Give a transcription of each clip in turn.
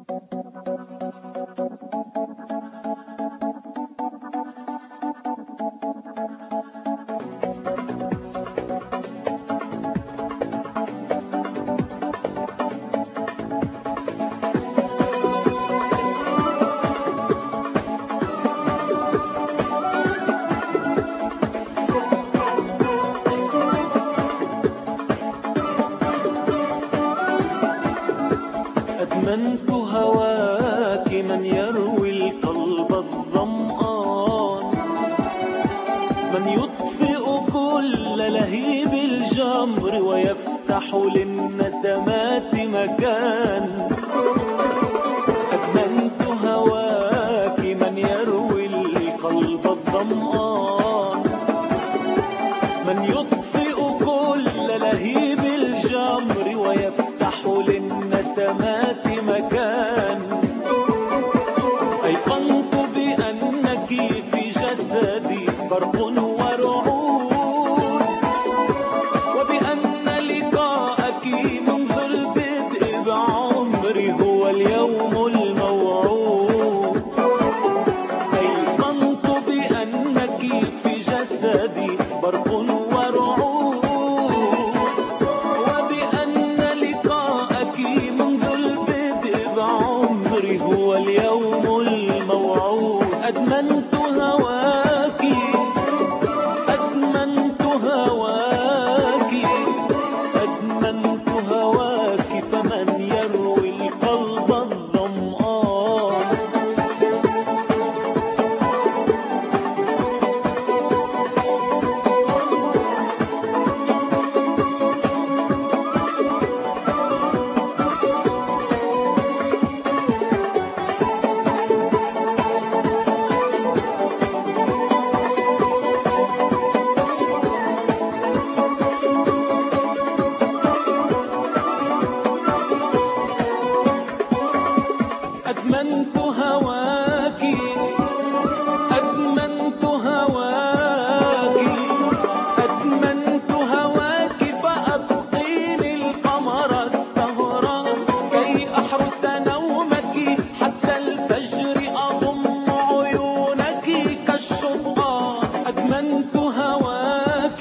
أدمنت هواك من يروي القلب الظمآن، من يطفئ كل لهيب الجمر ويفتح للنسمات مكان. أدمنت هواك من يروي القلب الظمآن، من يطفئ كل لهيب الجمر ويفتح للنسمات مكان. أيقنت بأنك في جسدي برق ورعود، وبأن لقاءك منذ البدء بعمري هو اليوم الموعود. أيقنت بأنك في جسدي برق ورعود، وبأن لقاءك منذ البدء بعمري هو اليوم الموعود. أدمنت هواك، أدمنت هواك، أدمنت هواك، فمن يروي القلب الظمآن. أدمنت هواك، أدمنت هواك، أدمنت هواك، فأبقيني القمر السهران كي أحرس نومك حتى الفجر أضم عيونك كالشطآن. أدمنت هواك،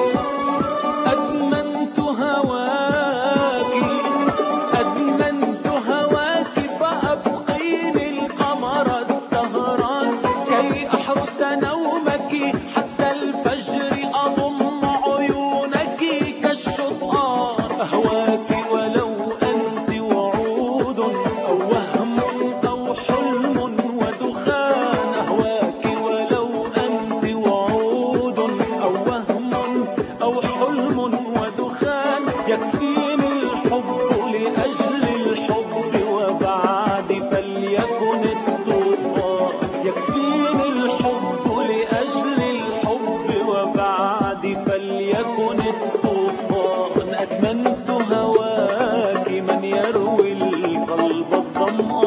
أدمنت هواك، أدمنت هواك، فأبقيني القمر السهران كي أحرس نومك حتى الفجر أضم عيونك كالشطآن. أهواك ولو أنت وعود أو وهم أو حلم ودخان. أهواك ولو أنت وعود أو وهم أو حلم ودخان. يكفيني الحب لأجل الحب وبعد فليكن الطوفان. يكفيني الحب لأجل الحب وبعد فليكن الطوفان. أدمنت هواك من يروي القلب الظمآن.